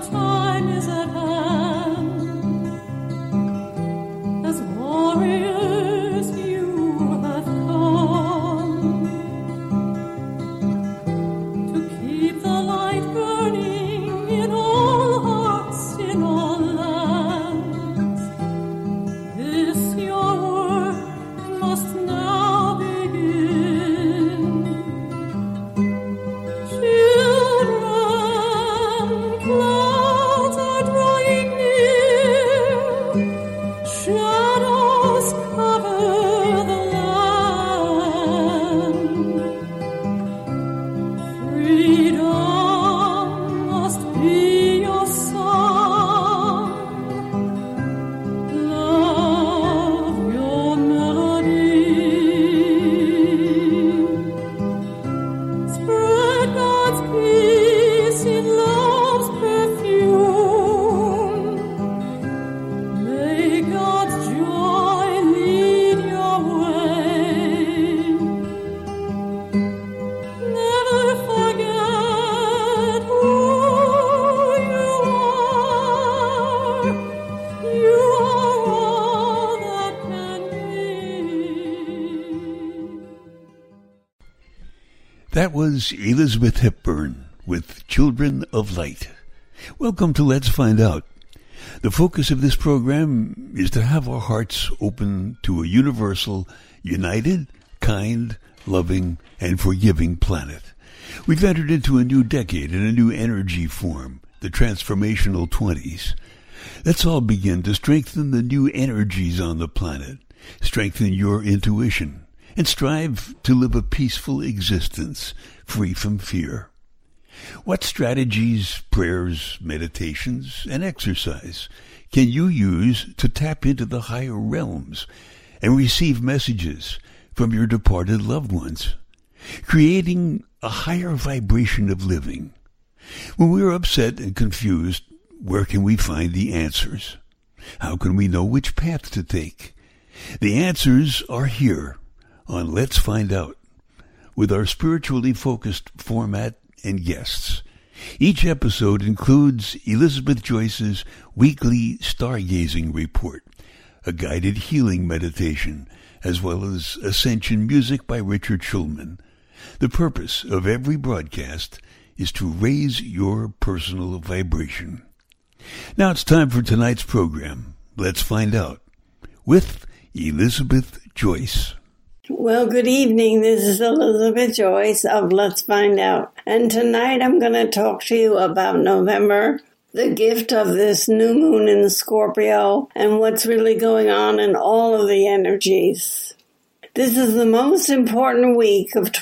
time is at hand. As warriors you have come to keep the light burning in all hearts, in all lands. This your work must now begin. Children, clouds are drawing near, shadows cover the land. Freedom must be your song, love your melody. Spread God's peace in love's perfume. May God's joy lead your way. Never forget who you are. You are all that can be. That was Elizabeth Hepburn with Children of Light. Welcome to Let's Find Out. The focus of this program is to have our hearts open to a universal, united, kind, loving, and forgiving planet. We've entered into a new decade and a new energy form, the transformational 20s. Let's all begin to strengthen the new energies on the planet, strengthen your intuition, and strive to live a peaceful existence, free from fear. What strategies, prayers, meditations, and exercise can you use to tap into the higher realms and receive messages from your departed loved ones, creating a higher vibration of living? When we are upset and confused, where can we find the answers? How can we know which path to take? The answers are here on Let's Find Out, with our spiritually focused format and guests. Each episode includes Elizabeth Joyce's weekly stargazing report, a guided healing meditation, as well as Ascension music by Richard Schulman. The purpose of every broadcast is to raise your personal vibration. Now it's time for tonight's program, Let's Find Out, with Elizabeth Joyce. Well, good evening. This is Elizabeth Joyce of Let's Find Out. And tonight I'm going to talk to you about November, the gift of this new moon in Scorpio, and what's really going on in all of the energies. This is the most important week of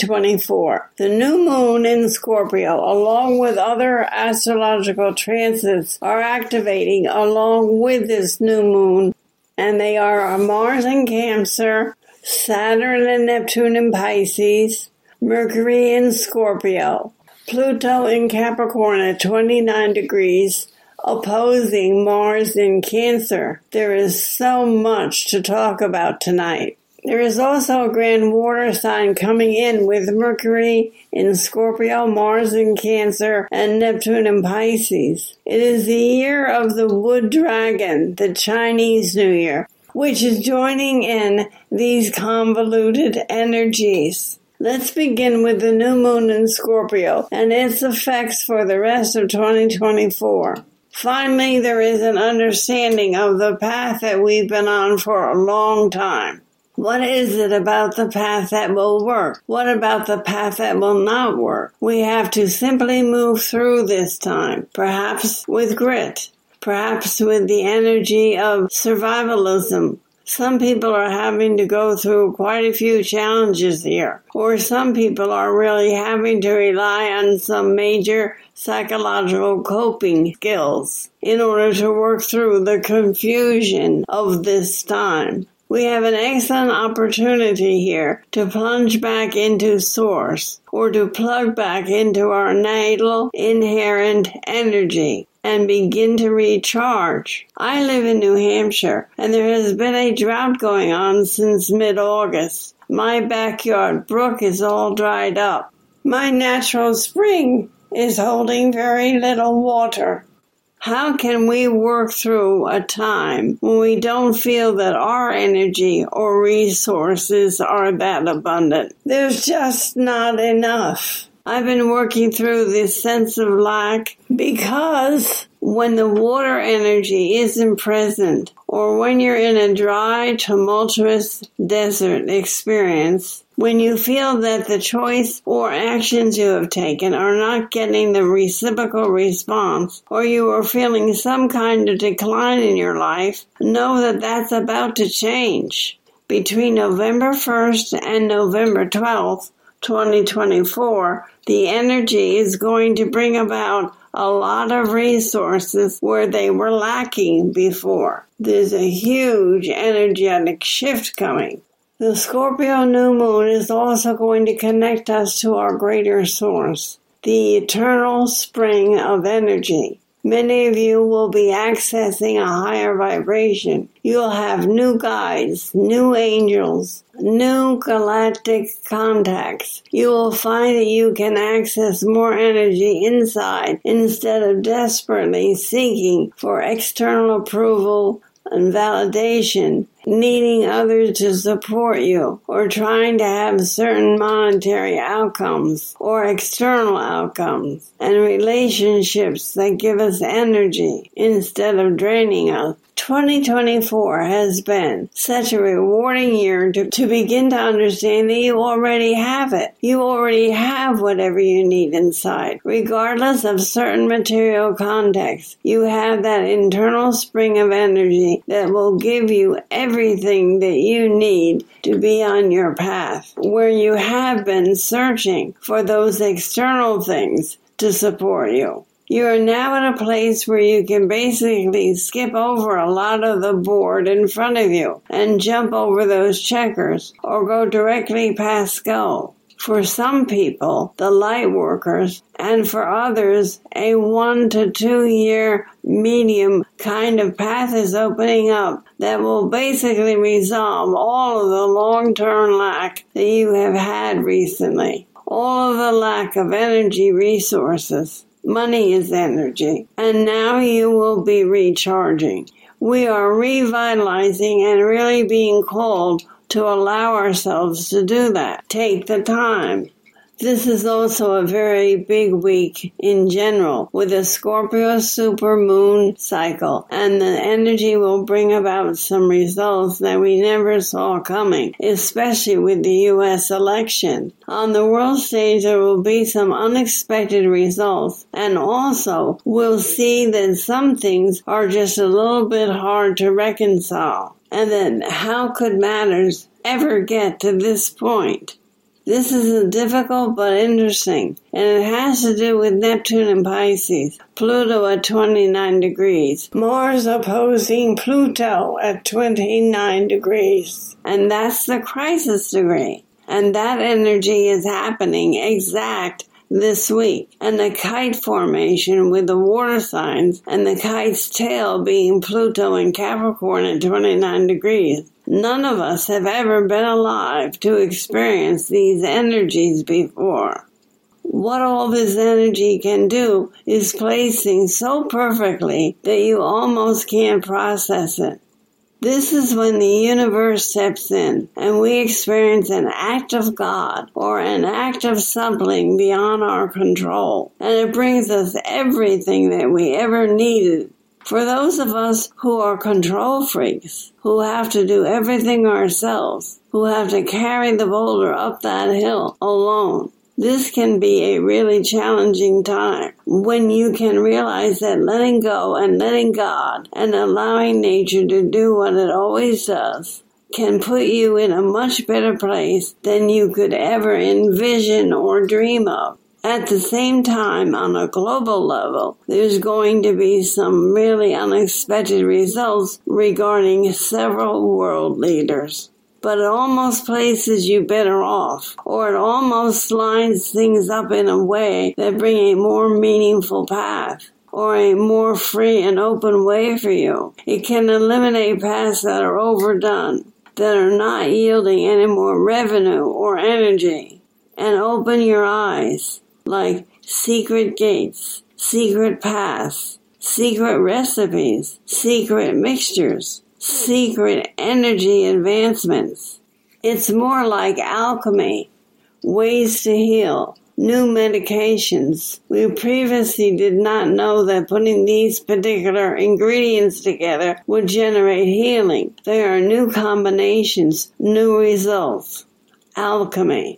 2024. The new moon in Scorpio, along with other astrological transits, are activating along with this new moon. And they are Mars in Cancer, Saturn and Neptune in Pisces, Mercury in Scorpio, Pluto in Capricorn at 29 degrees, opposing Mars in Cancer. There is so much to talk about tonight. There is also a grand water sign coming in with Mercury in Scorpio, Mars in Cancer, and Neptune in Pisces. It is the year of the Wood Dragon, the Chinese New Year, which is joining in these convoluted energies. Let's begin with the new moon in Scorpio and its effects for the rest of 2024. Finally, there is an understanding of the path that we've been on for a long time. What is it about the path that will work? What about the path that will not work? We have to simply move through this time, perhaps with grit, perhaps with the energy of survivalism. Some people are having to go through quite a few challenges here, or some people are really having to rely on some major psychological coping skills in order to work through the confusion of this time. We have an excellent opportunity here to plunge back into source, or to plug back into our natal inherent energy and begin to recharge. I live in New Hampshire, and there has been a drought going on since mid-August. My backyard brook is all dried up. My natural spring is holding very little water. How can we work through a time when we don't feel that our energy or resources are that abundant? There's just not enough. I've been working through this sense of lack because when the water energy isn't present, or when you're in a dry, tumultuous desert experience, when you feel that the choice or actions you have taken are not getting the reciprocal response, or you are feeling some kind of decline in your life, know that that's about to change. Between November 1st and November 12th, 2024, the energy is going to bring about a lot of resources where they were lacking before. There's a huge energetic shift coming. The Scorpio new moon is also going to connect us to our greater source, the eternal spring of energy. Many of you will be accessing a higher vibration. You'll have new guides, new angels, new galactic contacts. You will find that you can access more energy inside instead of desperately seeking for external approval and validation, needing others to support you, or trying to have certain monetary outcomes or external outcomes, and relationships that give us energy instead of draining us. 2024 has been such a rewarding year to begin to understand that you already have it. You already have whatever you need inside. Regardless of certain material context, you have that internal spring of energy that will give you everything that you need to be on your path, where you have been searching for those external things to support you. You are now at a place where you can basically skip over a lot of the board in front of you and jump over those checkers or go directly past go. For some people, the light workers, and for others, a 1 to 2 year medium kind of path is opening up that will basically resolve all of the long-term lack that you have had recently. All of the lack of energy resources. Money is energy, and now you will be recharging. We are revitalizing and really being called to allow ourselves to do that. Take the time. This is also a very big week in general with the Scorpio supermoon cycle, and the energy will bring about some results that we never saw coming, especially with the U.S. election. On the world stage, there will be some unexpected results, and also we'll see that some things are just a little bit hard to reconcile, and then how could matters ever get to this point? This isn't difficult but interesting, and it has to do with Neptune and Pisces, Pluto at 29 degrees, Mars opposing Pluto at 29 degrees, and that's the crisis degree. And that energy is happening exact this week, and the kite formation with the water signs and the kite's tail being Pluto in Capricorn at 29 degrees. None of us have ever been alive to experience these energies before. What all this energy can do is place things so perfectly that you almost can't process it. This is when the universe steps in and we experience an act of God or an act of something beyond our control, and it brings us everything that we ever needed. For those of us who are control freaks, who have to do everything ourselves, who have to carry the boulder up that hill alone, this can be a really challenging time when you can realize that letting go and letting God and allowing nature to do what it always does can put you in a much better place than you could ever envision or dream of. At the same time, on a global level, there's going to be some really unexpected results regarding several world leaders. But it almost places you better off, or it almost lines things up in a way that bring a more meaningful path, or a more free and open way for you. It can eliminate paths that are overdone, that are not yielding any more revenue or energy, and open your eyes like secret gates, secret paths, secret recipes, secret mixtures, secret energy advancements. It's more like alchemy, ways to heal, new medications. We previously did not know that putting these particular ingredients together would generate healing. There are new combinations, new results. Alchemy.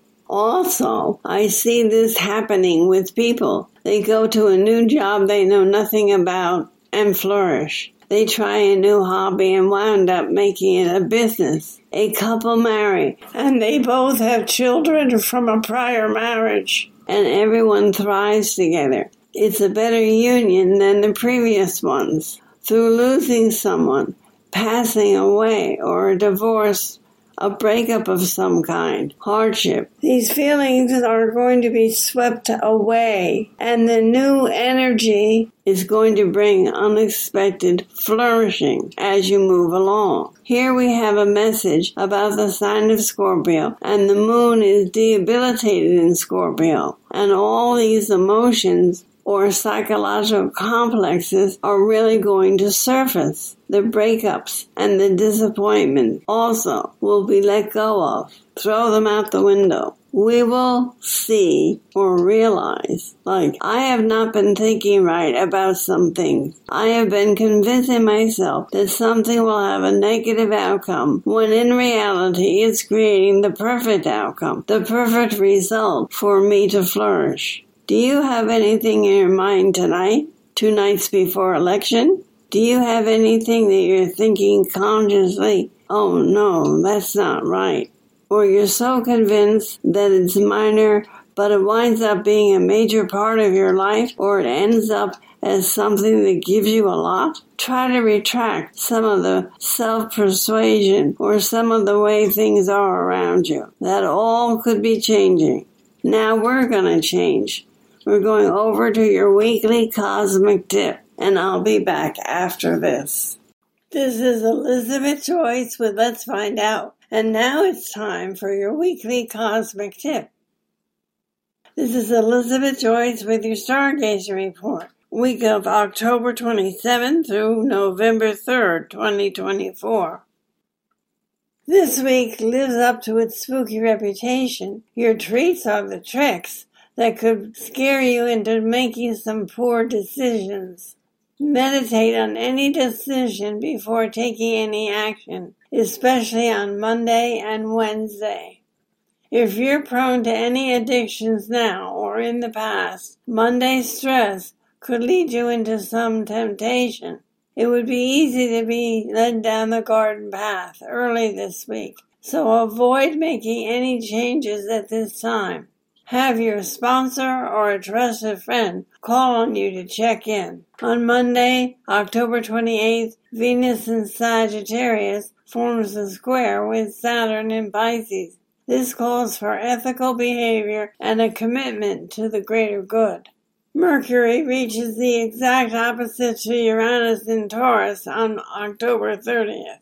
Also, I see this happening with people. They go to a new job they know nothing about and flourish. They try a new hobby and wound up making it a business. A couple marry, and they both have children from a prior marriage, and everyone thrives together. It's a better union than the previous ones. Through losing someone, passing away, or a divorce, a breakup of some kind, hardship. These feelings are going to be swept away, and the new energy is going to bring unexpected flourishing as you move along. Here we have a message about the sign of Scorpio, and the moon is debilitated in Scorpio, and all these emotions or psychological complexes are really going to surface. The breakups and the disappointment also will be let go of. Throw them out the window. We will see or realize, like, I have not been thinking right about some things. I have been convincing myself that something will have a negative outcome, when in reality it's creating the perfect outcome, the perfect result for me to flourish. Do you have anything in your mind tonight, 2 nights before election? Do you have anything that you're thinking consciously, oh no, that's not right? Or you're so convinced that it's minor, but it winds up being a major part of your life, or it ends up as something that gives you a lot? Try to retract some of the self-persuasion or some of the way things are around you. That all could be changing. Now we're going to change. We're going over to your weekly cosmic tip, and I'll be back after this. This is Elizabeth Joyce with Let's Find Out, and now it's time for your weekly cosmic tip. This is Elizabeth Joyce with your Stargazing Report, week of October 27th through November 3rd, 2024. This week lives up to its spooky reputation. Your treats are the tricks that could scare you into making some poor decisions. Meditate on any decision before taking any action, especially on Monday and Wednesday. If you're prone to any addictions now or in the past, Monday's stress could lead you into some temptation. It would be easy to be led down the garden path early this week, so avoid making any changes at this time. Have your sponsor or a trusted friend call on you to check in. On Monday, October 28th, Venus in Sagittarius forms a square with Saturn in Pisces. This calls for ethical behavior and a commitment to the greater good. Mercury reaches the exact opposite to Uranus in Taurus on October 30th.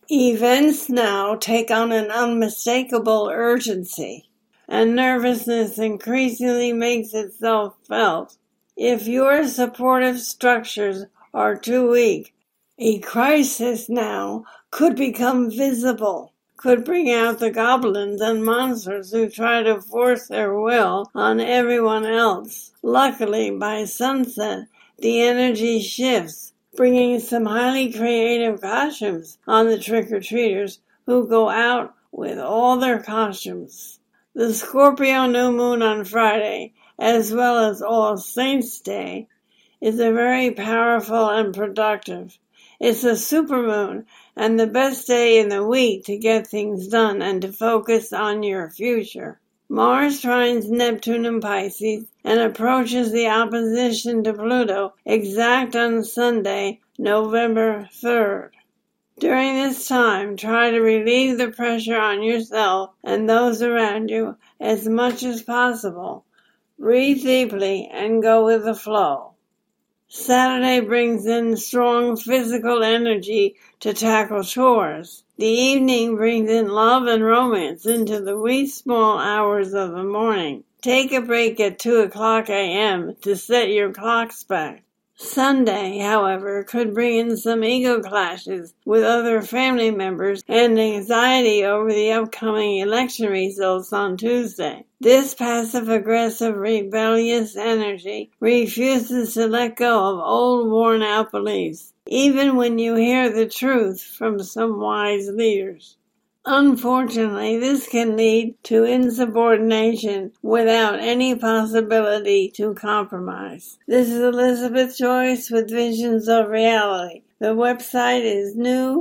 Events now take on an unmistakable urgency, and nervousness increasingly makes itself felt. If your supportive structures are too weak, a crisis now could become visible, could bring out the goblins and monsters who try to force their will on everyone else. Luckily, by sunset, the energy shifts, bringing some highly creative costumes on the trick-or-treaters who go out with all their costumes. The Scorpio new moon on Friday, as well as All Saints' Day, is a very powerful and productive. It's a supermoon and the best day in the week to get things done and to focus on your future. Mars trines Neptune in Pisces and approaches the opposition to Pluto exact on Sunday, November 3rd. During this time, try to relieve the pressure on yourself and those around you as much as possible. Breathe deeply and go with the flow. Saturday brings in strong physical energy to tackle chores. The evening brings in love and romance into the wee small hours of the morning. Take a break at 2 o'clock a.m. to set your clocks back. Sunday, however, could bring in some ego clashes with other family members and anxiety over the upcoming election results on Tuesday. This passive-aggressive, rebellious energy refuses to let go of old, worn-out beliefs, even when you hear the truth from some wise leaders. Unfortunately, this can lead to insubordination without any possibility to compromise. This is Elizabeth Joyce with Visions of Reality. The website is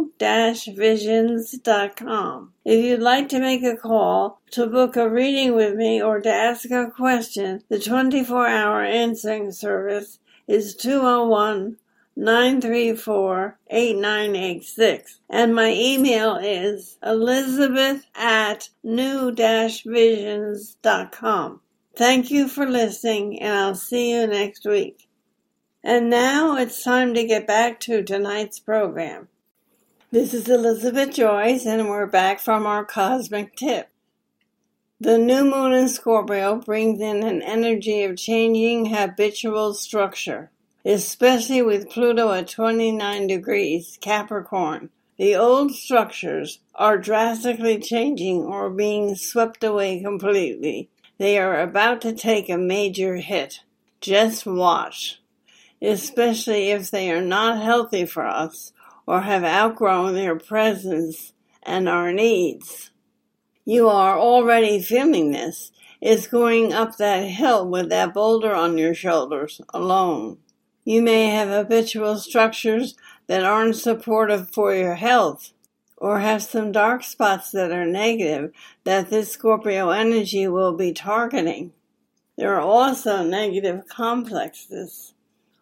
new-visions.com. If you'd like to make a call, to book a reading with me, or to ask a question, the 24-hour answering service is 201-934-8986. And my email is elizabeth@new-visions.com. Thank you for listening, and I'll see you next week. And now it's time to get back to tonight's program. This is Elizabeth Joyce, and we're back from our cosmic tip. The new moon in Scorpio brings in an energy of changing habitual structure, especially with Pluto at 29 degrees Capricorn. The old structures are drastically changing or being swept away completely. They are about to take a major hit. Just watch, especially if they are not healthy for us or have outgrown their presence and our needs. You are already feeling this. It's going up that hill with that boulder on your shoulders alone. You may have habitual structures that aren't supportive for your health, or have some dark spots that are negative that this Scorpio energy will be targeting. There are also negative complexes.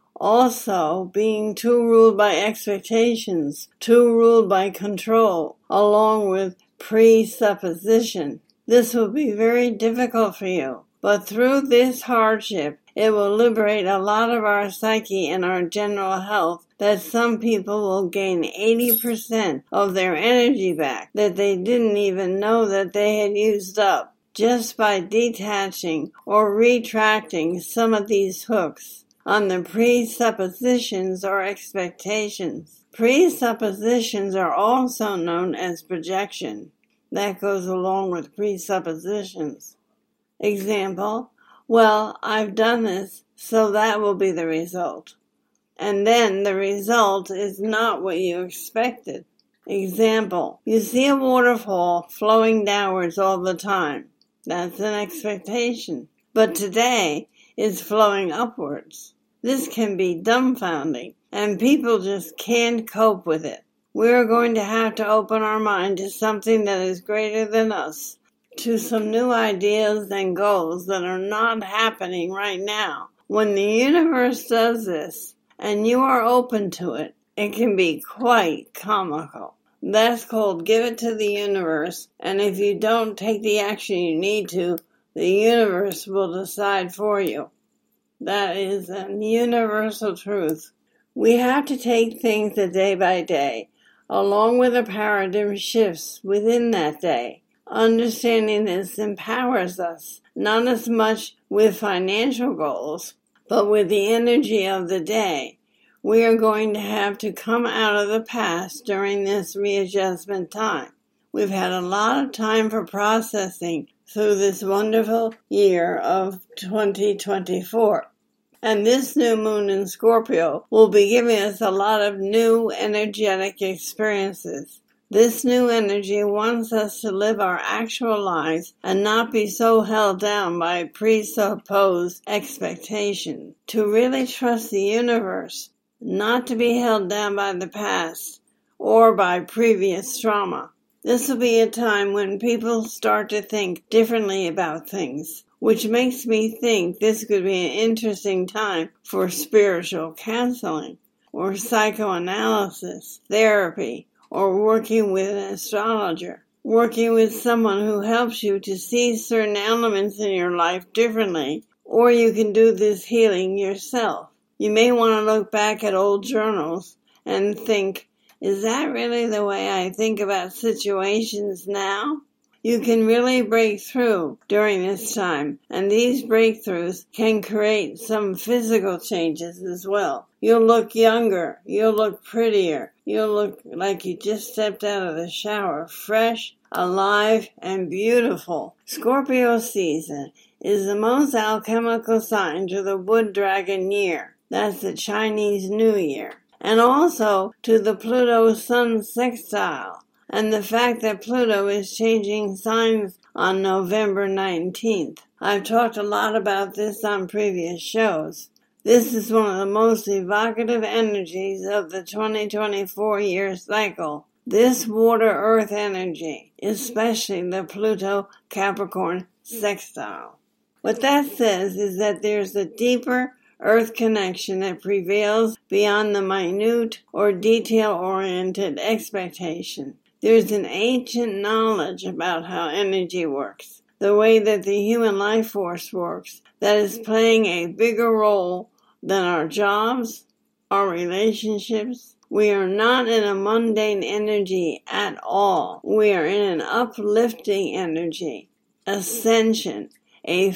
Also, being too ruled by expectations, too ruled by control, along with presupposition. This will be very difficult for you, but through this hardship, it will liberate a lot of our psyche and our general health, that some people will gain 80% of their energy back that they didn't even know that they had used up, just by detaching or retracting some of these hooks on the presuppositions or expectations. Presuppositions are also known as projection. That goes along with presuppositions. Example, well, I've done this, so that will be the result. And then the result is not what you expected. Example, you see a waterfall flowing downwards all the time. That's an expectation. But today, it's flowing upwards. This can be dumbfounding, and people just can't cope with it. We're going to have to open our mind to something that is greater than us, to some new ideas and goals that are not happening right now. When the universe does this, and you are open to it, it can be quite comical. That's called give it to the universe, and if you don't take the action you need to, the universe will decide for you. That is a universal truth. We have to take things a day by day, along with the paradigm shifts within that day. Understanding this empowers us, not as much with financial goals, but with the energy of the day. We are going to have to come out of the past during this readjustment time. We've had a lot of time for processing through this wonderful year of 2024. And this new moon in Scorpio will be giving us a lot of new energetic experiences. This new energy wants us to live our actual lives and not be so held down by presupposed expectation. To really trust the universe, not to be held down by the past or by previous trauma. This will be a time when people start to think differently about things, which makes me think this could be an interesting time for spiritual counseling or psychoanalysis, therapy, or working with an astrologer, working with someone who helps you to see certain elements in your life differently, or you can do this healing yourself. You may want to look back at old journals and think, is that really the way I think about situations now? You can really break through during this time, and these breakthroughs can create some physical changes as well. You'll look younger, you'll look prettier, you'll look like you just stepped out of the shower, fresh, alive, and beautiful. Scorpio season is the most alchemical sign to the Wood Dragon year. That's the Chinese New Year. And also to the Pluto-Sun sextile, and the fact that Pluto is changing signs on November 19th. I've talked a lot about this on previous shows. This is one of the most evocative energies of the 2024 year cycle. This water-earth energy, especially the Pluto-Capricorn sextile. What that says is that there's a deeper earth connection that prevails beyond the minute or detail-oriented expectation. There's an ancient knowledge about how energy works, the way that the human life force works, that is playing a bigger role than our jobs, our relationships. We are not in a mundane energy at all. We are in an uplifting energy, ascension, a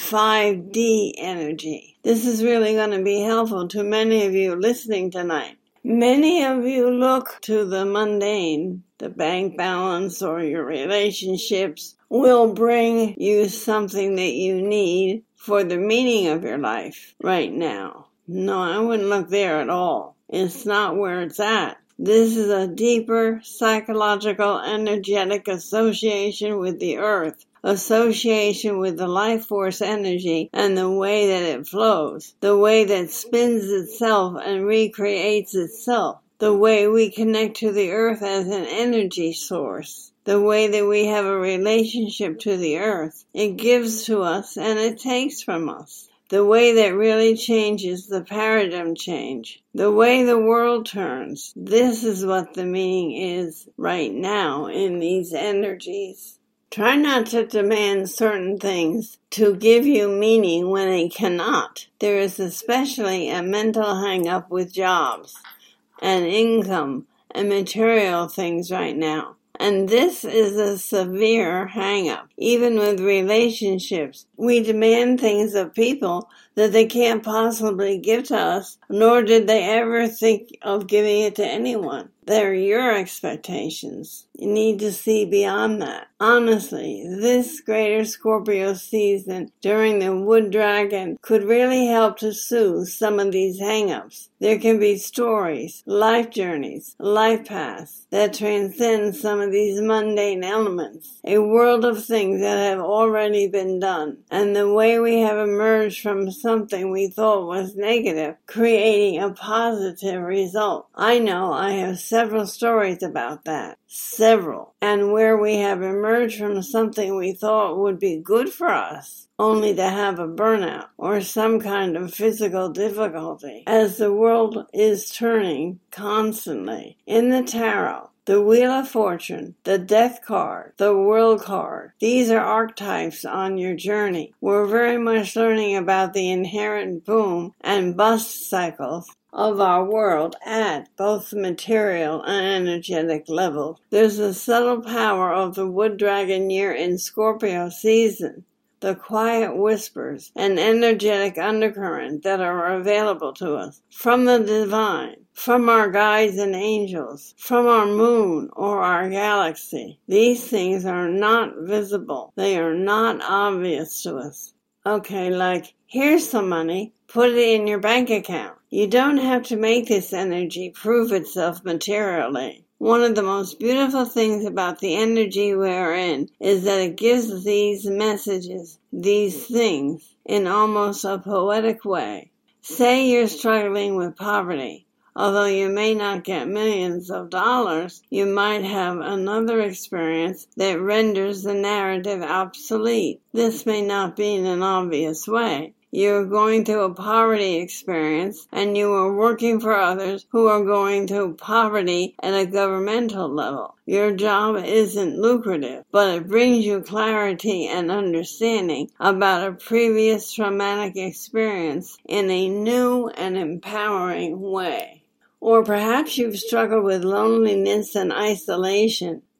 5D energy. This is really going to be helpful to many of you listening tonight. Many of you look to the mundane, the bank balance or your relationships will bring you something that you need for the meaning of your life right now. No, I wouldn't look there at all. It's not where it's at. This is a deeper psychological, energetic association with the earth, association with the life force energy and the way that it flows, the way that spins itself and recreates itself, the way we connect to the earth as an energy source, the way that we have a relationship to the earth. It gives to us and it takes from us. The way that really changes the paradigm change, the way the world turns. This is what the meaning is right now in these energies. Try not to demand certain things to give you meaning when they cannot. There is especially a mental hang-up with jobs and income and material things right now. And this is a severe hang-up. Even with relationships, we demand things of people that they can't possibly give to us, nor did they ever think of giving it to anyone. They're your expectations. You need to see beyond that. Honestly, this greater Scorpio season during the Wood Dragon could really help to soothe some of these hang-ups. There can be stories, life journeys, life paths that transcend some of these mundane elements. A world of things that have already been done. And the way we have emerged from something we thought was negative, creating a positive result. I know I have several stories about that. Several. And where we have emerged from something we thought would be good for us, only to have a burnout or some kind of physical difficulty, as the world is turning constantly. In the tarot, the Wheel of Fortune, the Death card, the World card. These are archetypes on your journey. We're very much learning about the inherent boom and bust cycles of our world at both the material and energetic level. There's a subtle power of the Wood Dragon year in Scorpio season. The quiet whispers and energetic undercurrent that are available to us from the divine, from our guides and angels, from our moon or our galaxy. These things are not visible. They are not obvious to us. Okay, like, here's some money. Put it in your bank account. You don't have to make this energy prove itself materially. One of the most beautiful things about the energy we're in is that it gives these messages, these things, in almost a poetic way. Say you're struggling with poverty. Although you may not get millions of dollars, you might have another experience that renders the narrative obsolete. This may not be in an obvious way. You're going through a poverty experience, and you are working for others who are going through poverty at a governmental level. Your job isn't lucrative, but it brings you clarity and understanding about a previous traumatic experience in a new and empowering way. Or perhaps you've struggled with loneliness and isolation.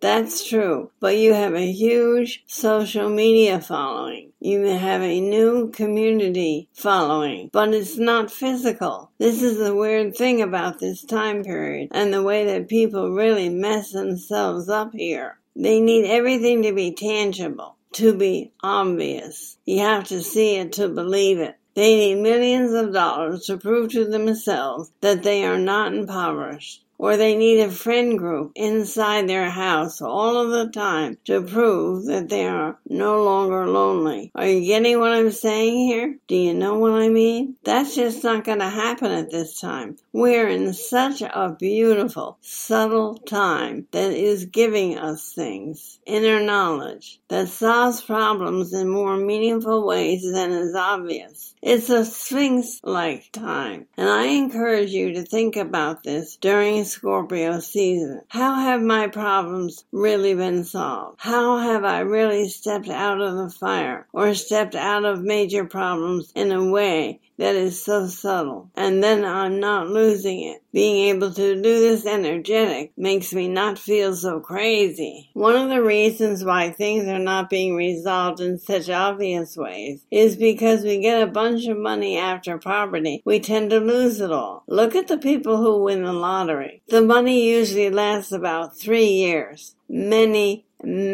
That's true, but you have a huge social media following. You have a new community following, but it's not physical. This is the weird thing about this time period and the way that people really mess themselves up here. They need everything to be tangible, to be obvious. You have to see it to believe it. They need millions of dollars to prove to themselves that they are not impoverished. Or they need a friend group inside their house all of the time to prove that they are no longer lonely. Are you getting what I'm saying here? Do you know what I mean? That's just not going to happen at this time. We're in such a beautiful, subtle time that is giving us things, inner knowledge, that solves problems in more meaningful ways than is obvious. It's a Sphinx-like time, and I encourage you to think about this during Scorpio season. How have my problems really been solved? How have I really stepped out of the fire or stepped out of major problems in a way that is so subtle? And then I'm not losing it. Being able to do this energetic makes me not feel so crazy. One of the reasons why things are not being resolved in such obvious ways is because we get a bunch of money after poverty. We tend to lose it all. Look at the people who win the lottery. The money usually lasts about 3 years. Many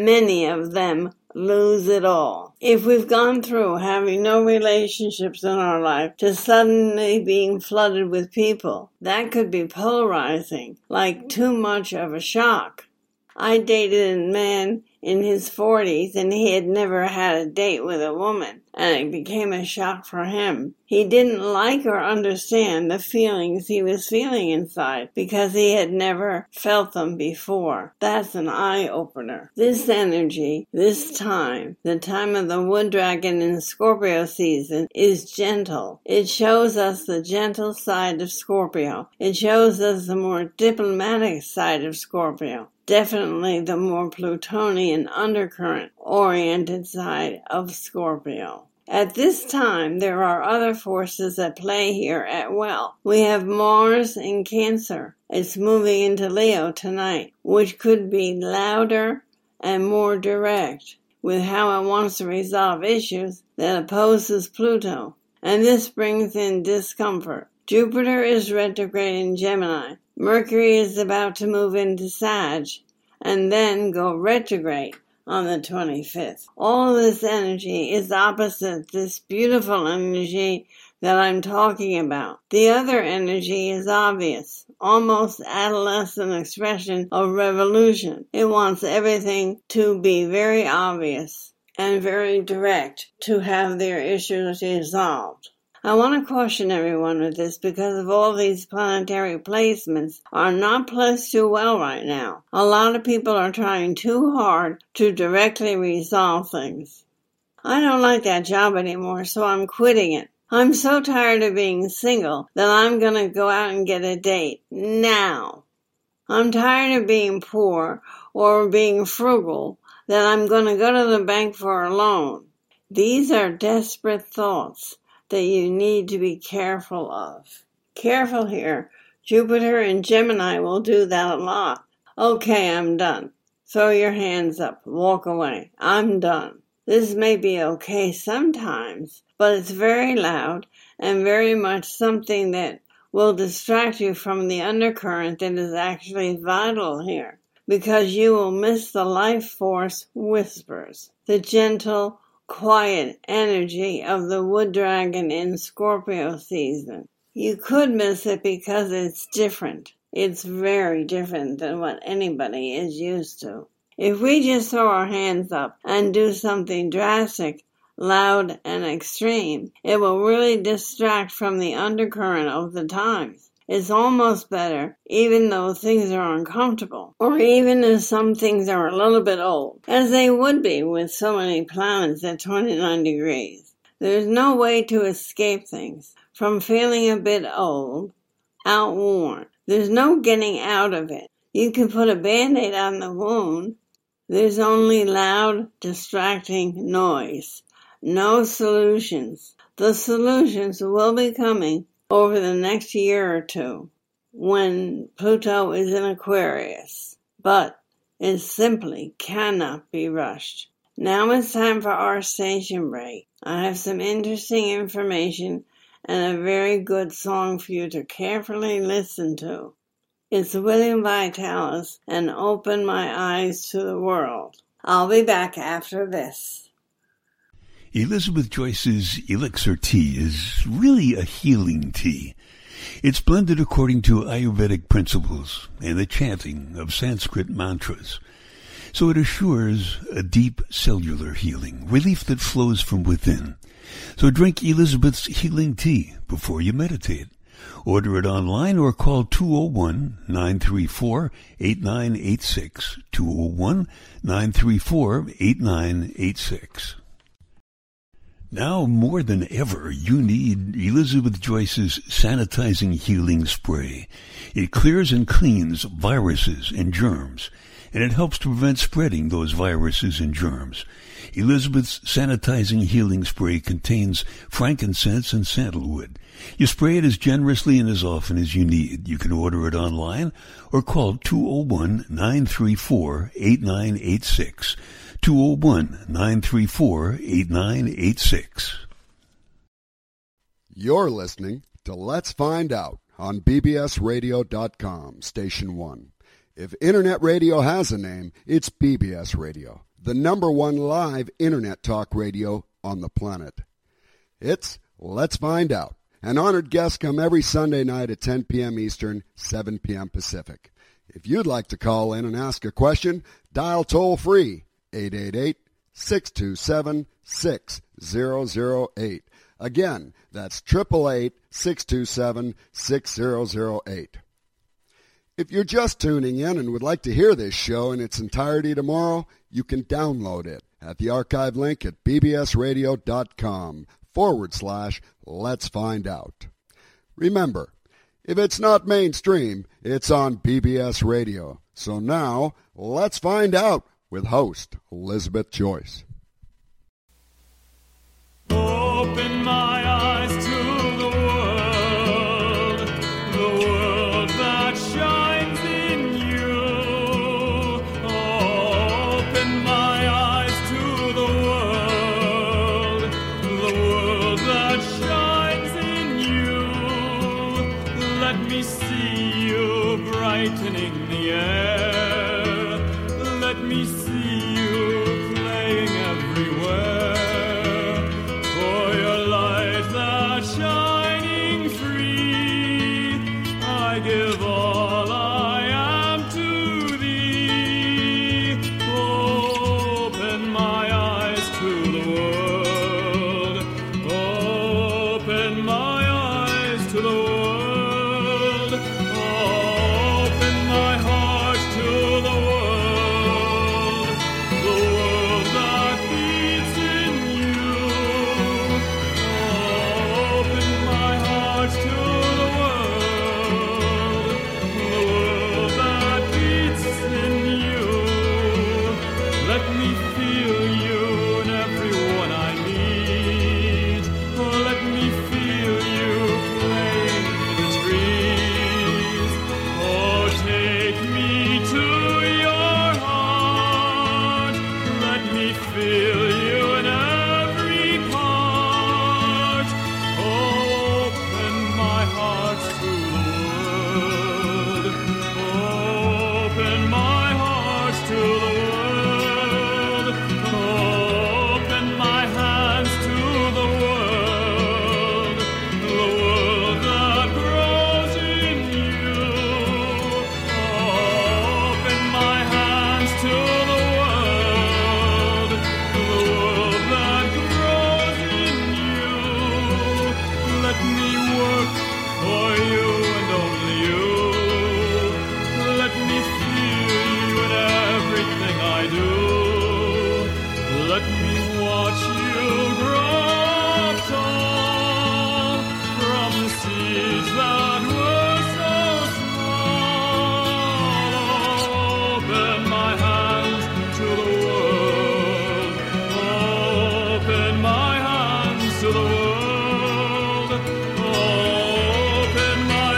of them lose it all. If we've gone through having no relationships in our life to suddenly being flooded with people, that could be polarizing, like too much of a shock. I dated a man in his 40s, and he had never had a date with a woman, and it became a shock for him. He didn't like or understand the feelings he was feeling inside because he had never felt them before. That's an eye-opener. This energy, this time, the time of the wood dragon in Scorpio season, is gentle. It shows us the gentle side of Scorpio. It shows us the more diplomatic side of Scorpio. Definitely the more Plutonian undercurrent-oriented side of Scorpio. At this time, there are other forces at play here as well. We have Mars in Cancer. It's moving into Leo tonight, which could be louder and more direct with how it wants to resolve issues that opposes Pluto. And this brings in discomfort. Jupiter is retrograde in Gemini. Mercury is about to move into Sag and then go retrograde on the 25th. All this energy is opposite this beautiful energy that I'm talking about. The other energy is obvious, almost adolescent expression of revolution. It wants everything to be very obvious and very direct to have their issues resolved. I want to caution everyone with this because of all these planetary placements are not placed too well right now. A lot of people are trying too hard to directly resolve things. I don't like that job anymore, so I'm quitting it. I'm so tired of being single that I'm going to go out and get a date now. I'm tired of being poor or being frugal that I'm going to go to the bank for a loan. These are desperate thoughts that you need to be careful of. Careful here. Jupiter and Gemini will do that a lot. Okay, I'm done. Throw your hands up. Walk away. I'm done. This may be okay sometimes, but it's very loud and very much something that will distract you from the undercurrent that is actually vital here, because you will miss the life force whispers, the gentle, quiet energy of the wood dragon in Scorpio season. You could miss it because it's different. It's very different than what anybody is used to. If we just throw our hands up and do something drastic, loud, and extreme, it will really distract from the undercurrent of the times. It's almost better, even though things are uncomfortable, or even if some things are a little bit old, as they would be with so many planets at 29 degrees. There's no way to escape things from feeling a bit old, outworn. There's no getting out of it. You can put a Band-Aid on the wound. There's only loud, distracting noise. No solutions. The solutions will be coming over the next year or two when Pluto is in Aquarius. But It simply cannot be rushed. Now it's time for our station break. I have some interesting information and a very good song for you to carefully listen to. It's William Vitalis and Open My Eyes to the World. I'll be back after this. Elizabeth Joyce's Elixir Tea is really a healing tea. It's blended according to Ayurvedic principles and the chanting of Sanskrit mantras. So it assures a deep cellular healing, relief that flows from within. So drink Elizabeth's healing tea before you meditate. Order it online or call 201-934-8986, 201-934-8986. Now more than ever, you need Elizabeth Joyce's Sanitizing Healing Spray. It clears and cleans viruses and germs, and it helps to prevent spreading those viruses and germs. Elizabeth's Sanitizing Healing Spray contains frankincense and sandalwood. You spray it as generously and as often as you need. You can order it online or call 201-934-8986. 201-934-8986. You're listening to Let's Find Out on bbsradio.com, Station 1. If Internet radio has a name, it's BBS Radio, the #1 live Internet talk radio on the planet. It's Let's Find Out. An honored guests come every Sunday night at 10 p.m. Eastern, 7 p.m. Pacific. If you'd like to call in and ask a question, dial toll-free 888-627-6008. Again, that's 888-627-6008. If you're just tuning in and would like to hear this show in its entirety tomorrow, you can download it at the archive link at bbsradio.com/Let's Find Out. Remember, if it's not mainstream, it's on BBS Radio. So now, let's find out with host Elizabeth Joyce. Open my eyes to the world that shines in you. Open my eyes to the world that shines in you. Let me see you brightening the air. Let me see you playing everywhere. For your light that's shining free, I give all I am to thee. Open my eyes to the world. Open my eyes to the world. Open my heart to the world. The world that beats in you. Open my heart to the world. The world that beats in you. Let me feel you in everyone I meet. Let me feel you playing in the trees. Oh, take me to your heart. Let me feel you in every part. Open my heart to the world. Open my heart to the world. Open my hands to the world that grows in you. Open my hands to the world that grows in you. Let me work for you and only you. Let me feel you in everything I do. Let me watch you grow up tall from seeds that were so small. Open my hands to the world. Open my hands to the world. Open my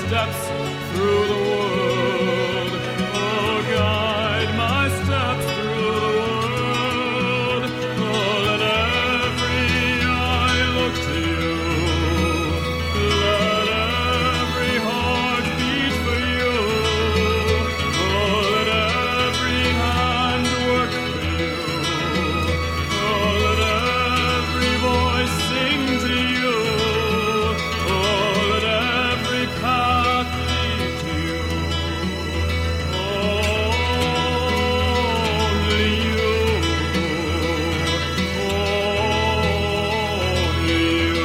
steps through the world. Oh, guide my steps through the world. Oh, let every eye look to you. Let every heart beat for you. Oh, let every hand work for you. Oh, let every voice sing to you. Oh, let every path lead to you. Only you. Only you.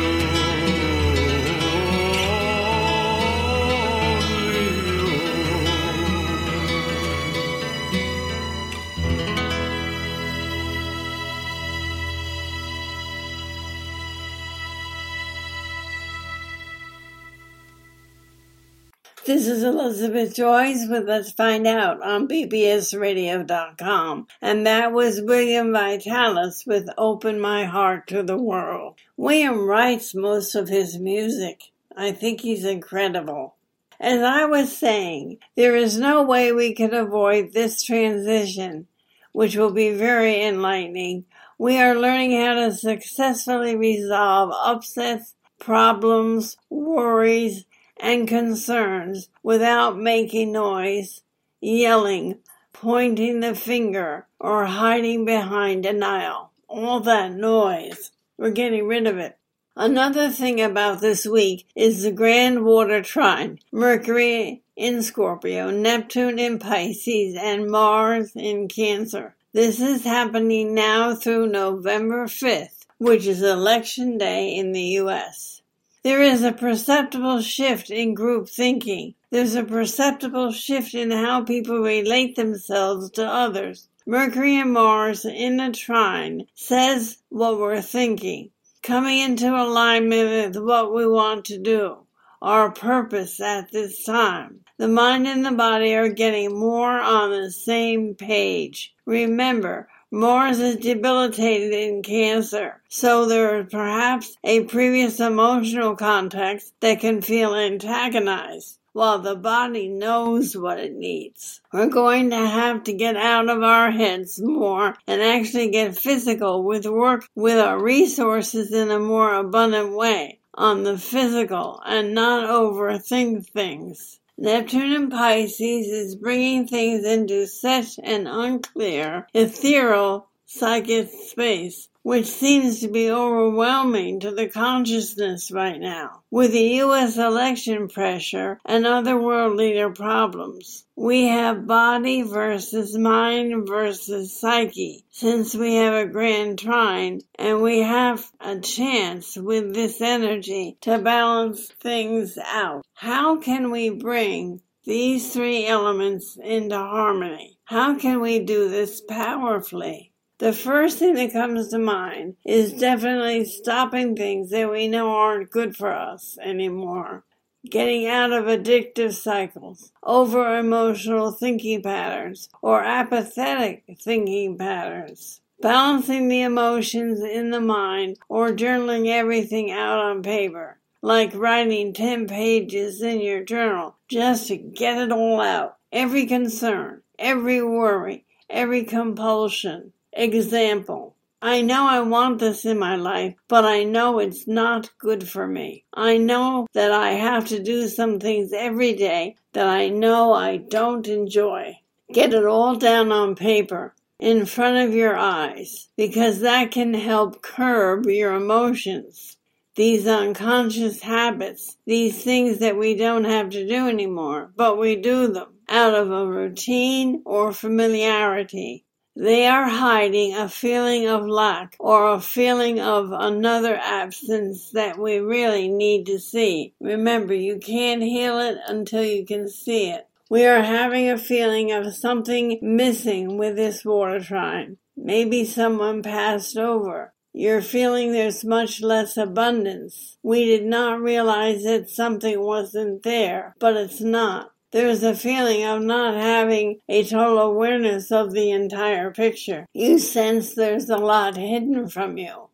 This is Elizabeth Joyce with Let's Find Out on bbsradio.com. And that was William Vitalis with Open My Heart to the World. William writes most of his music. I think he's incredible. As I was saying, there is no way we can avoid this transition, which will be very enlightening. We are learning how to successfully resolve upsets, problems, worries, and concerns without making noise, yelling, pointing the finger, or hiding behind denial. All that noise. We're getting rid of it. Another thing about this week is the grand water trine. Mercury in Scorpio, Neptune in Pisces, and Mars in Cancer. This is happening now through November 5th, which is Election Day in the U.S. There is a perceptible shift in group thinking. There's a perceptible shift in how people relate themselves to others. Mercury and Mars in the trine says what we're thinking, coming into alignment with what we want to do, our purpose at this time. The mind and the body are getting more on the same page. Remember, Mars is debilitated in Cancer, so there is perhaps a previous emotional context that can feel antagonized, while the body knows what it needs. We're going to have to get out of our heads more and actually get physical with work with our resources in a more abundant way on the physical and not overthink things. Neptune in Pisces is bringing things into such an unclear, ethereal psychic space, which seems to be overwhelming to the consciousness right now. With the U.S. election pressure and other world leader problems, we have body versus mind versus psyche, since we have a grand trine, and we have a chance with this energy to balance things out. How can we bring these three elements into harmony? How can we do this powerfully? The first thing that comes to mind is definitely stopping things that we know aren't good for us anymore. Getting out of addictive cycles, over-emotional thinking patterns, or apathetic thinking patterns. Balancing the emotions in the mind or journaling everything out on paper, like writing 10 pages in your journal just to get it all out. Every concern, every worry, every compulsion. Example, I know I want this in my life, but I know it's not good for me. I know that I have to do some things every day that I know I don't enjoy. Get it all down on paper in front of your eyes, because that can help curb your emotions. These unconscious habits, these things that we don't have to do anymore, but we do them out of a routine or familiarity. They are hiding a feeling of lack or a feeling of another absence that we really need to see. Remember, you can't heal it until you can see it. We are having a feeling of something missing with this water trine. Maybe someone passed over. You're feeling there's much less abundance. We did not realize that something wasn't there, but it's not. There's a feeling of not having a total awareness of the entire picture. You sense there's a lot hidden from you.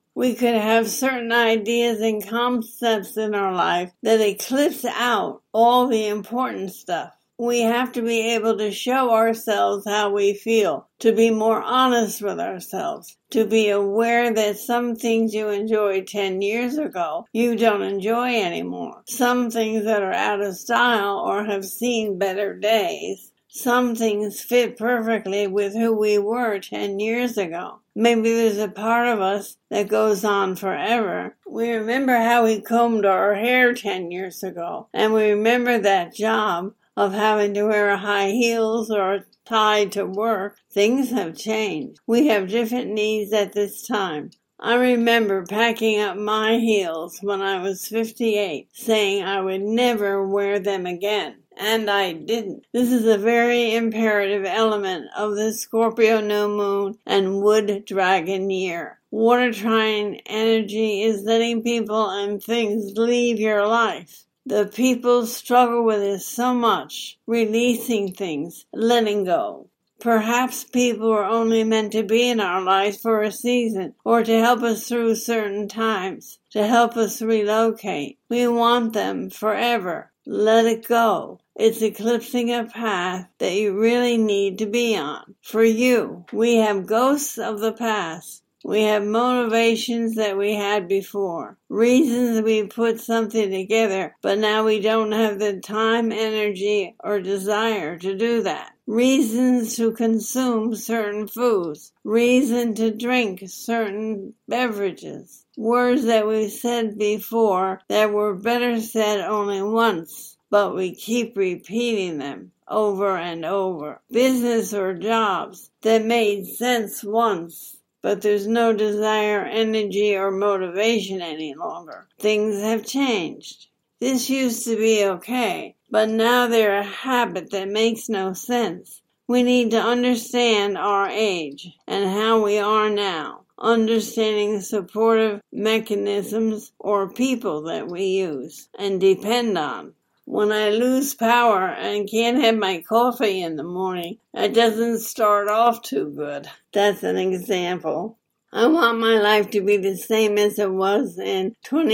We could have certain ideas and concepts in our life that eclipse out all the important stuff. We have to be able to show ourselves how we feel, to be more honest with ourselves, to be aware that some things you enjoyed 10 years ago, you don't enjoy anymore. Some things that are out of style or have seen better days. Some things fit perfectly with who we were 10 years ago. Maybe there's a part of us that goes on forever. We remember how we combed our hair 10 years ago, and we remember that job of having to wear high heels or a tie to work. Things have changed. We have different needs at this time. I remember packing up my heels when I was 58, saying I would never wear them again. And I didn't. This is a very imperative element of the Scorpio new moon and wood dragon year. Water trine energy is letting people and things leave your life. The people struggle with this so much, releasing things, letting go. Perhaps people are only meant to be in our lives for a season, or to help us through certain times, to help us relocate. We want them forever. Let it go. It's eclipsing a path that you really need to be on. For you, we have ghosts of the past. We have motivations that we had before, reasons we put something together, but now we don't have the time, energy, or desire to do that. Reasons to consume certain foods, reason to drink certain beverages, words that we said before that were better said only once, but we keep repeating them over and over. Business or jobs that made sense once, but there's no desire, energy, or motivation any longer. Things have changed. This used to be okay, but now they're a habit that makes no sense. We need to understand our age and how we are now, understanding supportive mechanisms or people that we use and depend on. When I lose power and can't have my coffee in the morning, it doesn't start off too good. That's an example. I want my life to be the same as it was in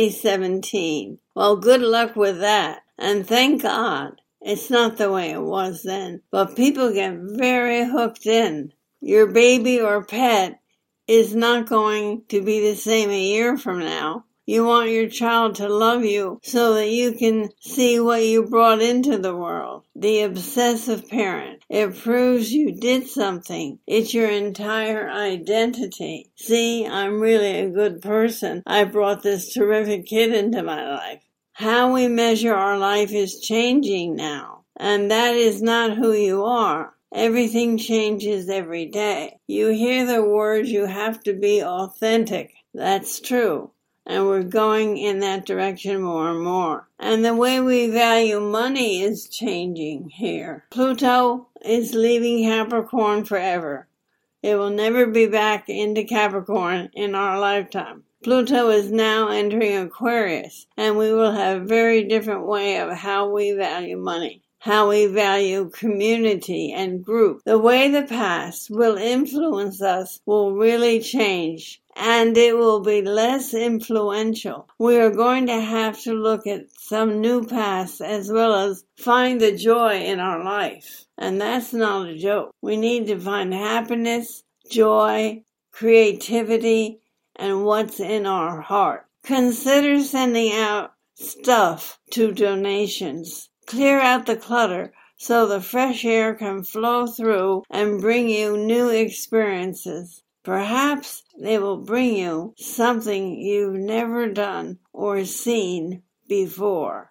2017. Well, good luck with that. And thank God it's not the way it was then. But people get very hooked in. Your baby or pet is not going to be the same a year from now. You want your child to love you so that you can see what you brought into the world. The obsessive parent. It proves you did something. It's your entire identity. See, I'm really a good person. I brought this terrific kid into my life. How we measure our life is changing now, and that is not who you are. Everything changes every day. You hear the words, you have to be authentic. That's true. And we're going in that direction more and more. And the way we value money is changing here. Pluto is leaving Capricorn forever. It will never be back into Capricorn in our lifetime. Pluto is now entering Aquarius, and we will have a very different way of how we value money, how we value community and group. The way the past will influence us will really change, and it will be less influential. We are going to have to look at some new past as well as find the joy in our life. And that's not a joke. We need to find happiness, joy, creativity, and what's in our heart. Consider sending out stuff to donations. Clear out the clutter so the fresh air can flow through and bring you new experiences. Perhaps they will bring you something you've never done or seen before.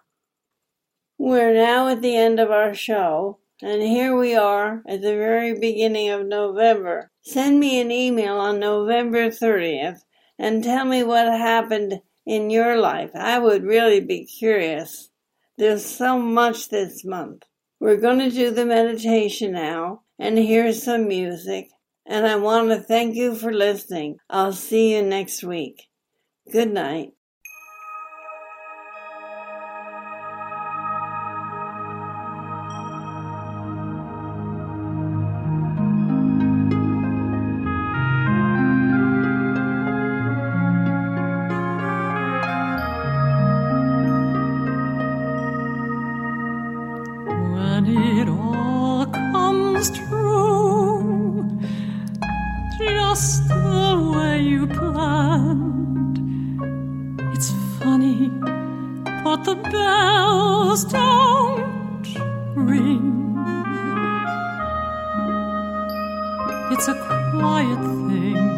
We're now at the end of our show, and here we are at the very beginning of November. Send me an email on November 30th and tell me what happened in your life. I would really be curious. There's so much this month. We're going to do the meditation now and hear some music. And I want to thank you for listening. I'll see you next week. Good night. when it all comes true, just the way you planned. It's funny, but the bells don't ring. It's a quiet thing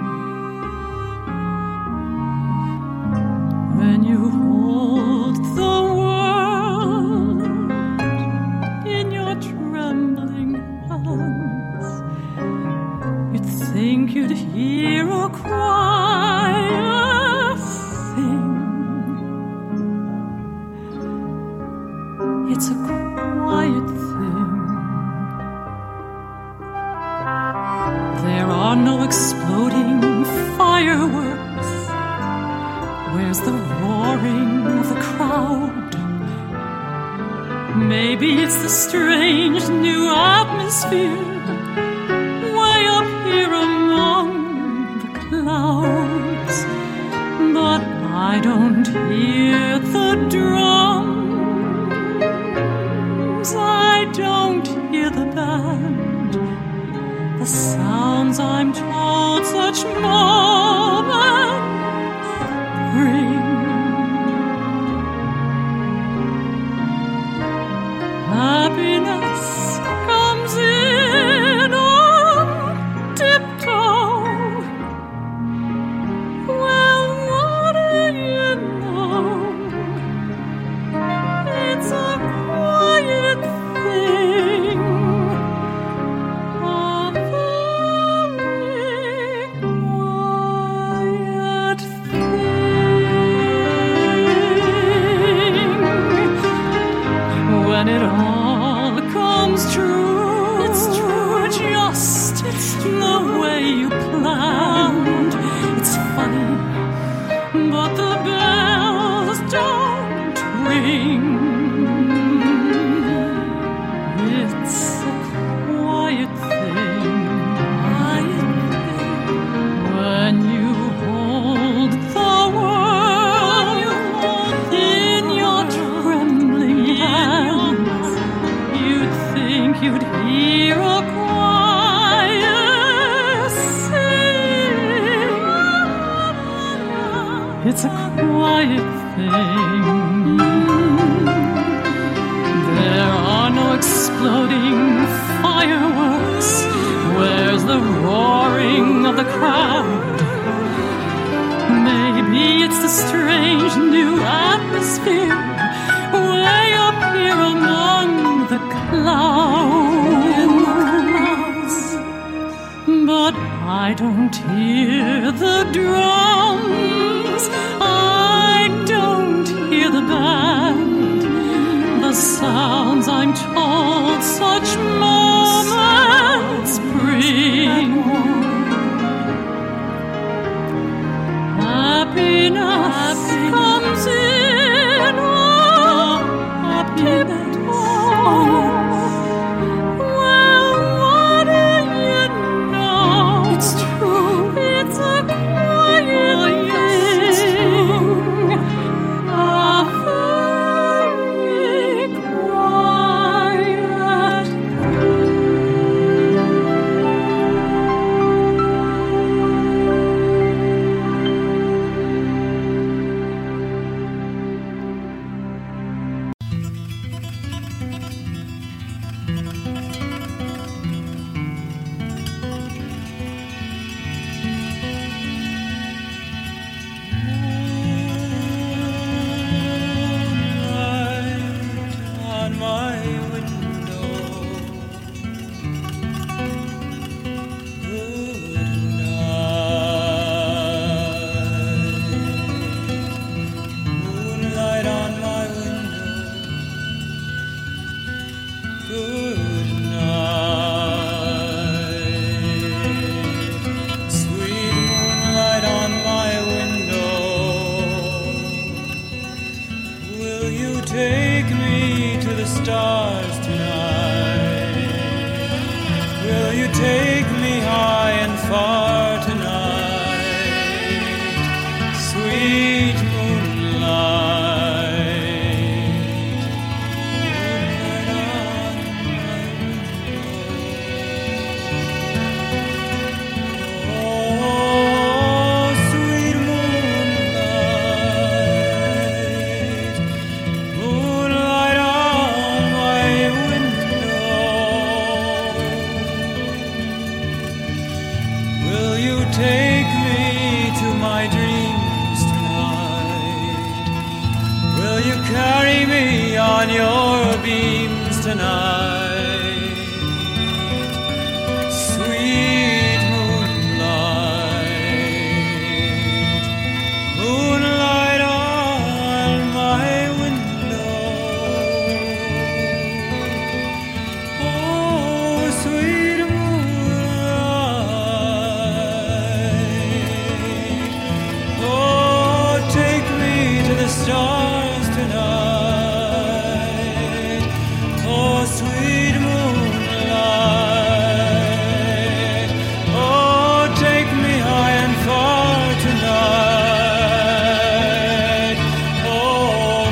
when you hold the world in your trembling hands. You'd think you'd hear a quiet thing. It's a quiet thing. There are no exploding fireworks. Where's the roaring of the crowd? Maybe it's the strange new atmosphere way up here among the clouds. But I don't hear the drums, I don't hear the band. The sounds I'm told such moments bring. Happiness comes in on tiptoe. Well, what do you know? It's a quiet thing. A very quiet thing. When it all comes true, it's true, just the way you planned. It's funny, but the bells don't ring. It's a quiet thing, when you hold the world in your trembling hands. You'd think you'd hear a choir sing. It's a quiet thing. There are no exploding fireworks. Where's the roaring of the crowd? Maybe it's the strange new atmosphere way up here among the clouds. But I don't hear the drums, I don't hear the band. The sounds I'm told such moments bring. Happiness comes in, oh, happiness. Well, what do you know? It's true, it's a quiet thing. A very quiet on your beams tonight. Sweet moonlight, moonlight on my window. Oh, sweet moonlight, oh, take me to the stars tonight. Oh, sweet moonlight, oh, take me high and far tonight. Oh,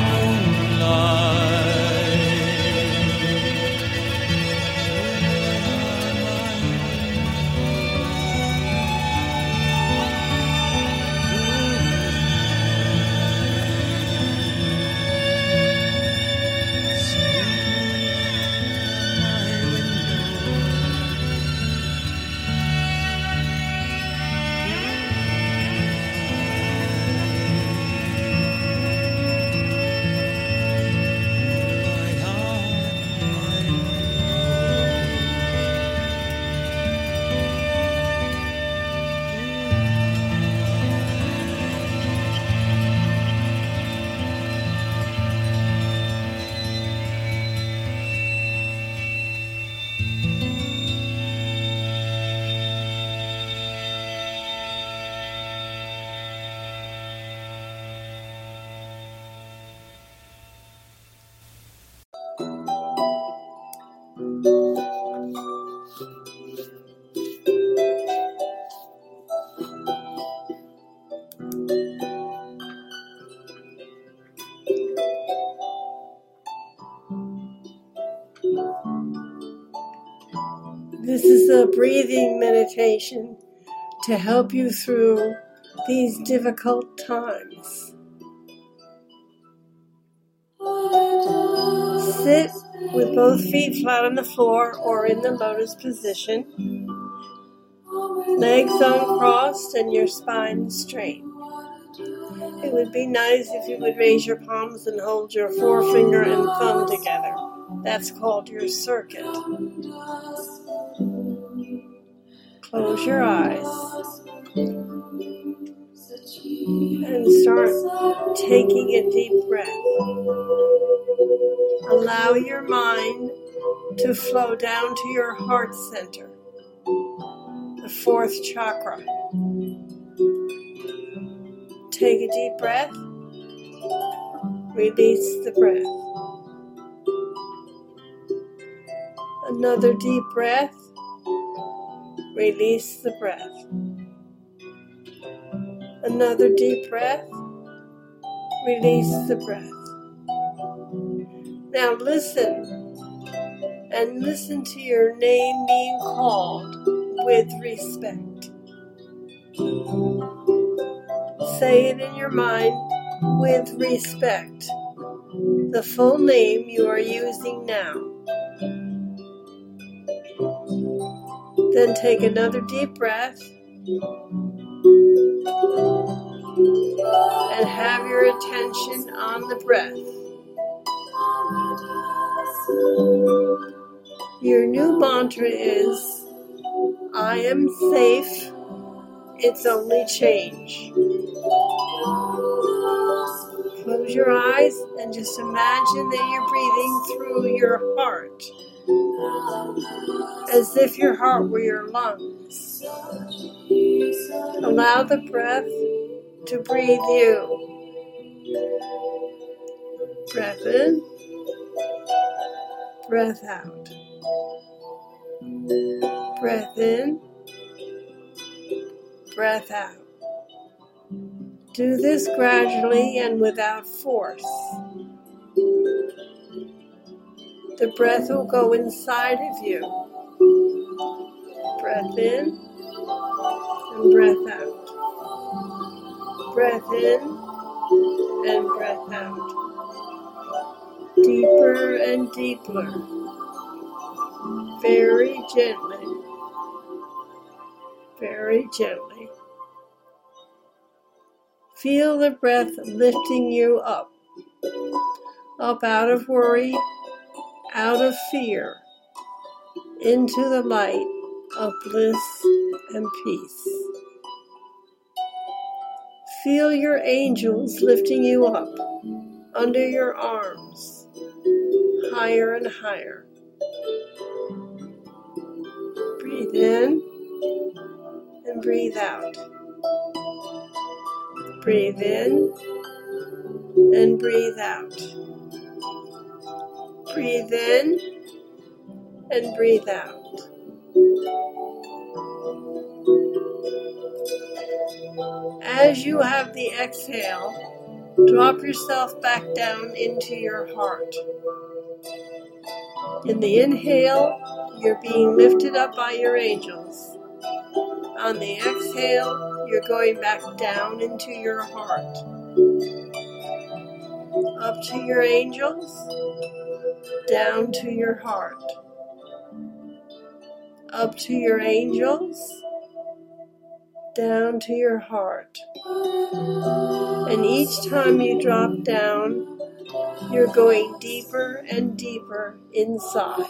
This is a breathing meditation to help you through these difficult times. Sit with both feet flat on the floor or in the lotus position, legs uncrossed and your spine straight. It would be nice if you would raise your palms and hold your forefinger and thumb together. That's called your circuit. Close your eyes and start taking a deep breath. Allow your mind to flow down to your heart center, the fourth chakra. Take a deep breath. Release the breath. Another deep breath. Release the breath. Another deep breath. Release the breath. Now listen, and listen to your name being called with respect. Say it in your mind with respect, the full name you are using now. Then take another deep breath and have your attention on the breath. Your new mantra is, I am safe, it's only change. Close your eyes and just imagine that you're breathing through your heart, as if your heart were your lungs. Allow the breath to breathe you. Breath in, breath out. Breath in, breath out. Do this gradually and without force. The breath will go inside of you. Breath in and breath out. Breath in and breath out. Deeper and deeper. Very gently. Very gently. Feel the breath lifting you up. up out of worry, out of fear, into the light of bliss and peace. Feel your angels lifting you up under your arms, higher and higher. Breathe in and breathe out. Breathe in and breathe out. Breathe in and breathe out. As you have the exhale, drop yourself back down into your heart. In the inhale, you're being lifted up by your angels. On the exhale, you're going back down into your heart. Up to your angels, down to your heart. Up to your angels, down to your heart. And each time you drop down, you're going deeper and deeper inside.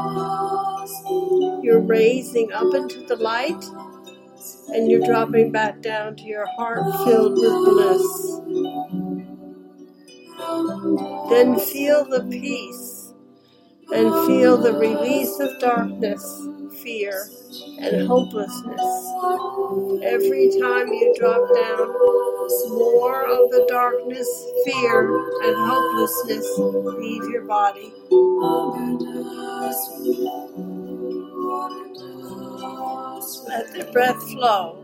You're raising up into the light, and you're dropping back down to your heart filled with bliss. Then feel the peace and feel the release of darkness, fear, and hopelessness. Every time you drop down, more of the darkness, fear, and hopelessness leave your body. Let the breath flow.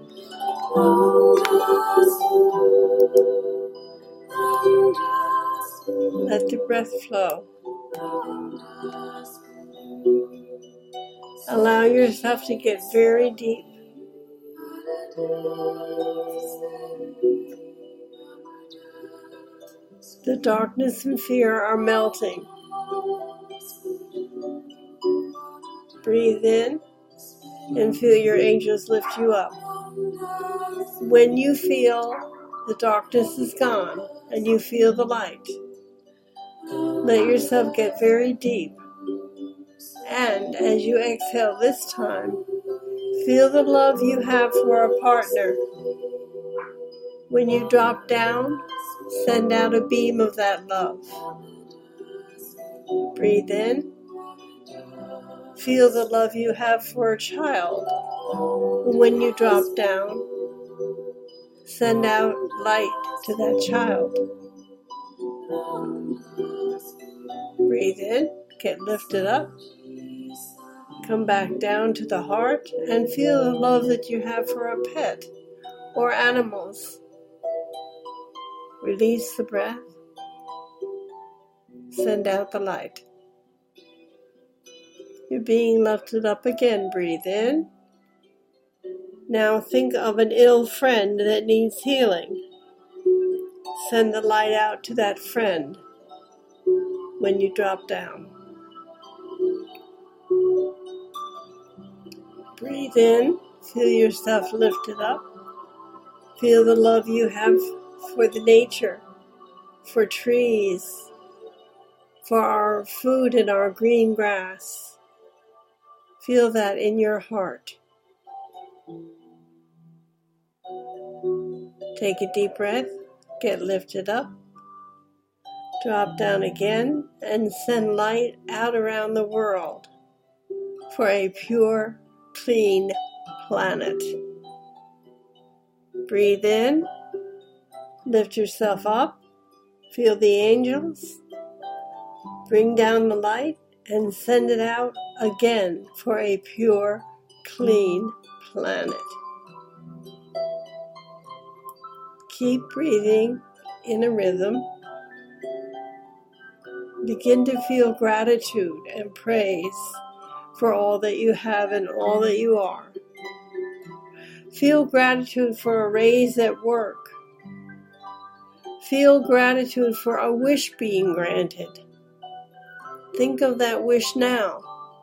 Let the breath flow. Allow yourself to get very deep. The darkness and fear are melting. Breathe in and feel your angels lift you up. When you feel the darkness is gone and you feel the light, let yourself get very deep. And as you exhale this time, feel the love you have for a partner. When you drop down, send out a beam of that love. Breathe in. Feel the love you have for a child. And when you drop down, send out light to that child. Breathe in, get lifted up. Come back down to the heart and feel the love that you have for a pet or animals. Release the breath. Send out the light. You're being lifted up again. Breathe in. Now think of an ill friend that needs healing. Send the light out to that friend when you drop down. Breathe in. Feel yourself lifted up. Feel the love you have for the nature, for trees, for our food and our green grass. Feel that in your heart. Take a deep breath, get lifted up, drop down again, and send light out around the world for a pure, clean planet. Breathe in, lift yourself up, feel the angels, bring down the light, and send it out again for a pure, clean planet. Keep breathing in a rhythm. Begin to feel gratitude and praise for all that you have and all that you are. Feel gratitude for a raise at work. Feel gratitude for a wish being granted. Think of that wish now.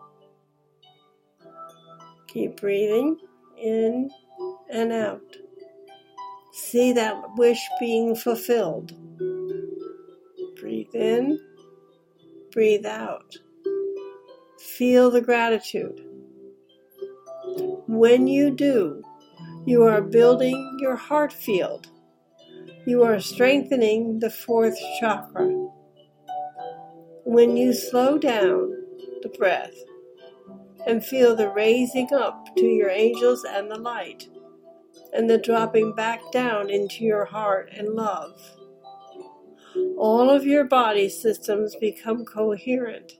Keep breathing in and out. See that wish being fulfilled. Breathe in breathe out. Feel the gratitude. When you do, you are building your heart field. You are strengthening the fourth chakra. When you slow down the breath and feel the raising up to your angels and the light, and the dropping back down into your heart and love, all of your body systems become coherent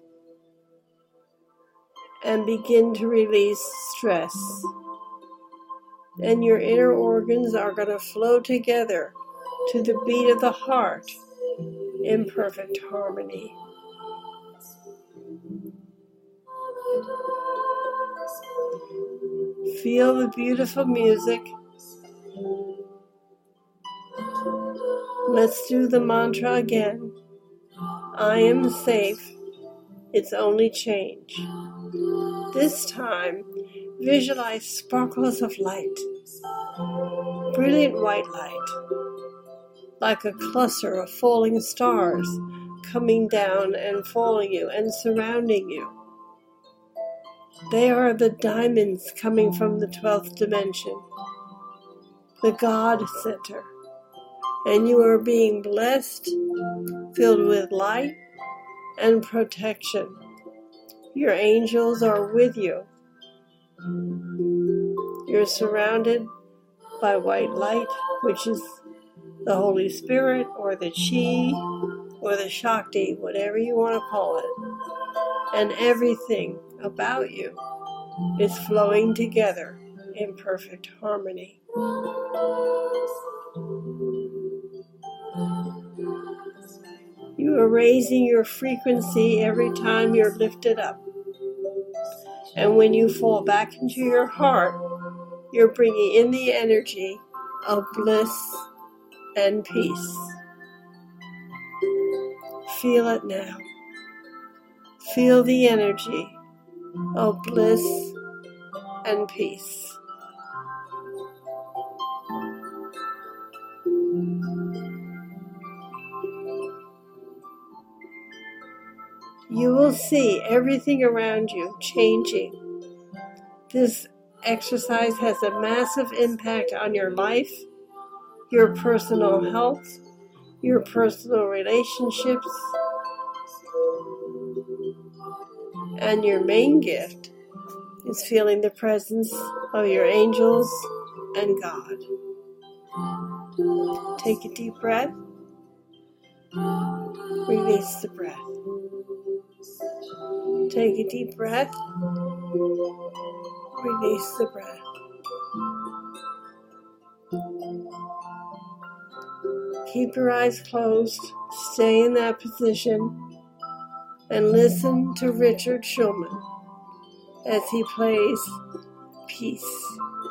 and begin to release stress. And your inner organs are going to flow together to the beat of the heart in perfect harmony. Feel the beautiful music. Let's do the mantra again. I am safe. It's only change. This time, visualize sparkles of light, brilliant white light, like a cluster of falling stars coming down and following you and surrounding you. They are the diamonds coming from the 12th dimension, the God Center, and you are being blessed, filled with light and protection. Your angels are with you. You're surrounded by white light, which is the Holy Spirit or the Chi or the Shakti, whatever you want to call it. And everything about you is flowing together in perfect harmony. You are raising your frequency every time you're lifted up. And when you fall back into your heart, you're bringing in the energy of bliss and peace. Feel it now. Feel the energy of bliss and peace. You will see everything around you changing. This exercise has a massive impact on your life, your personal health, your personal relationships, and your main gift is feeling the presence of your angels and God. Take a deep breath. Release the breath. Take a deep breath. Release the breath. Keep your eyes closed. Stay in that position and listen to Richard Shulman as he plays Peace.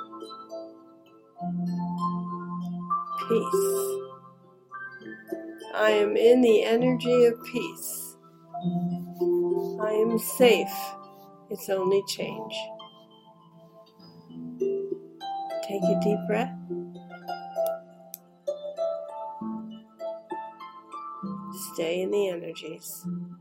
Peace. I am in the energy of peace. I am safe. It's only change. Take a deep breath. Stay in the energies.